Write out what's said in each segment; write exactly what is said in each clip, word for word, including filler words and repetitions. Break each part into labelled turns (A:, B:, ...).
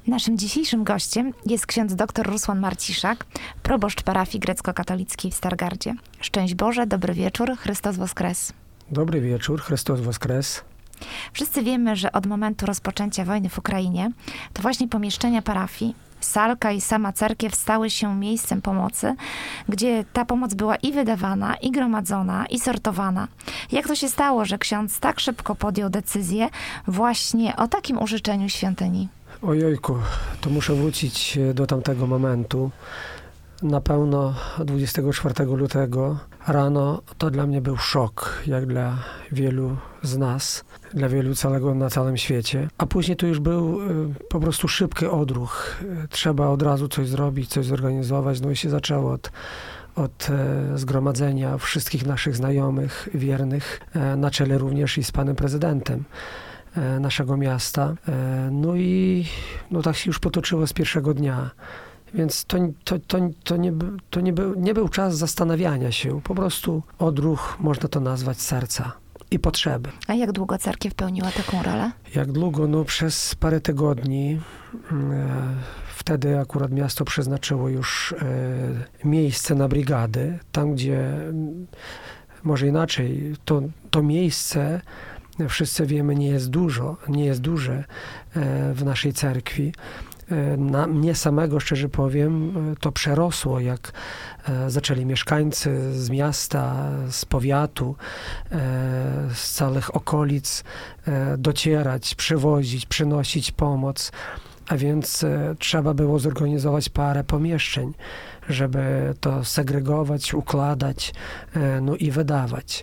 A: Naszym dzisiejszym gościem jest ksiądz dr Rusłan Marciszak, proboszcz parafii grecko-katolickiej w Stargardzie. Szczęść Boże, dobry wieczór, Chrystus Woskres.
B: Dobry wieczór, Chrystus Woskres.
A: Wszyscy wiemy, że od momentu rozpoczęcia wojny w Ukrainie, to właśnie pomieszczenia parafii, salka i sama cerkiew stały się miejscem pomocy, gdzie ta pomoc była i wydawana, i gromadzona, i sortowana. Jak to się stało, że ksiądz tak szybko podjął decyzję właśnie o takim użyczeniu świątyni?
B: Ojejku, to muszę wrócić do tamtego momentu. Na pewno dwudziestego czwartego lutego rano to dla mnie był szok, jak dla wielu z nas, dla wielu całego, na całym świecie. A później to już był po prostu szybki odruch. Trzeba od razu coś zrobić, coś zorganizować. No i się zaczęło od, od zgromadzenia wszystkich naszych znajomych, wiernych, na czele również i z panem prezydentem naszego miasta. No i no tak się już potoczyło z pierwszego dnia. Więc to, to, to, to, nie, to nie, był, nie był czas zastanawiania się. Po prostu odruch, można to nazwać, serca i potrzeby.
A: A jak długo cerkiew pełniła taką rolę?
B: Jak długo? No przez parę tygodni. Wtedy akurat miasto przeznaczyło już miejsce na brigady. Tam, gdzie, może inaczej, to, to miejsce, wszyscy wiemy, nie jest dużo, nie jest duże w naszej cerkwi. Na mnie samego, szczerze powiem, to przerosło, jak zaczęli mieszkańcy z miasta, z powiatu, z całych okolic docierać, przywozić, przynosić pomoc. A więc trzeba było zorganizować parę pomieszczeń, żeby to segregować, układać, no i wydawać.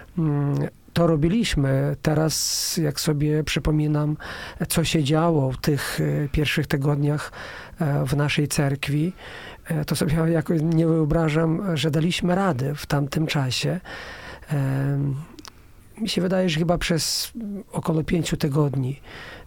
B: To robiliśmy. Teraz, jak sobie przypominam, co się działo w tych pierwszych tygodniach w naszej cerkwi, to sobie jakoś nie wyobrażam, że daliśmy radę w tamtym czasie. Mi się wydaje, że chyba przez około pięciu tygodni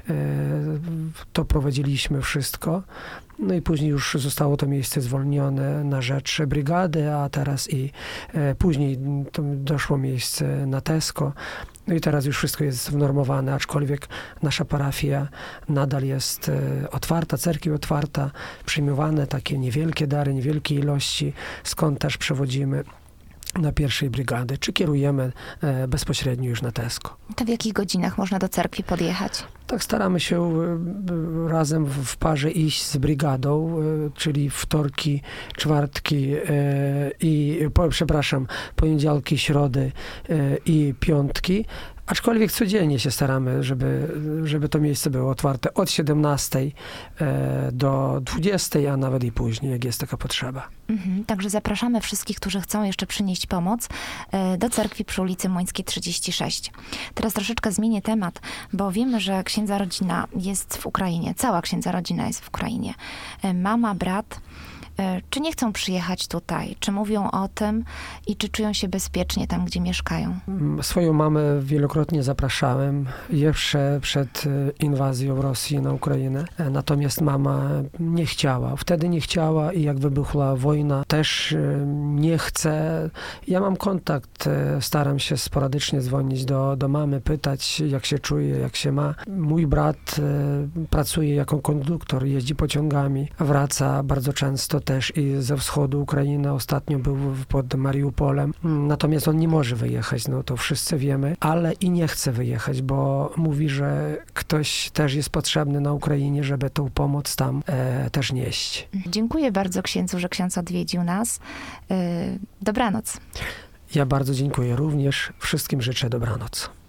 B: to prowadziliśmy wszystko. No i później już zostało to miejsce zwolnione na rzecz brygady, a teraz i e, później to doszło miejsce na Tesco. No i teraz już wszystko jest wnormowane, aczkolwiek nasza parafia nadal jest e, otwarta, cerkiew otwarta, przyjmowane takie niewielkie dary, niewielkie ilości, skąd też przewodzimy na pierwszej brygady, czy kierujemy e, bezpośrednio już na Tesco.
A: To w jakich godzinach można do cerkwi podjechać?
B: Tak, staramy się e, razem w, w parze iść z brygadą, e, czyli wtorki, czwartki e, i, po, przepraszam, poniedziałki, środy e, i piątki. Aczkolwiek codziennie się staramy, żeby, żeby to miejsce było otwarte od siedemnastej do dwudziestej, a nawet i później, jak jest taka potrzeba.
A: Mhm, także zapraszamy wszystkich, którzy chcą jeszcze przynieść pomoc do cerkwi przy ulicy Młyńskiej trzydzieści sześć. Teraz troszeczkę zmienię temat, bo wiemy, że księdza rodzina jest w Ukrainie. Cała księdza rodzina jest w Ukrainie. Mama, brat. Czy nie chcą przyjechać tutaj? Czy mówią o tym i czy czują się bezpiecznie tam, gdzie mieszkają?
B: Swoją mamę wielokrotnie zapraszałem, jeszcze przed inwazją Rosji na Ukrainę. Natomiast mama nie chciała. Wtedy nie chciała i jak wybuchła wojna, też nie chce. Ja mam kontakt, staram się sporadycznie dzwonić do, do mamy, pytać, jak się czuje, jak się ma. Mój brat pracuje jako konduktor, jeździ pociągami, wraca bardzo często też i ze wschodu Ukrainy. Ostatnio był pod Mariupolem. Natomiast on nie może wyjechać, no to wszyscy wiemy, ale i nie chce wyjechać, bo mówi, że ktoś też jest potrzebny na Ukrainie, żeby tą pomoc tam e, też nieść.
A: Dziękuję bardzo księdzu, że ksiądz odwiedził nas. Dobranoc.
B: Ja bardzo dziękuję również. Wszystkim życzę dobranoc.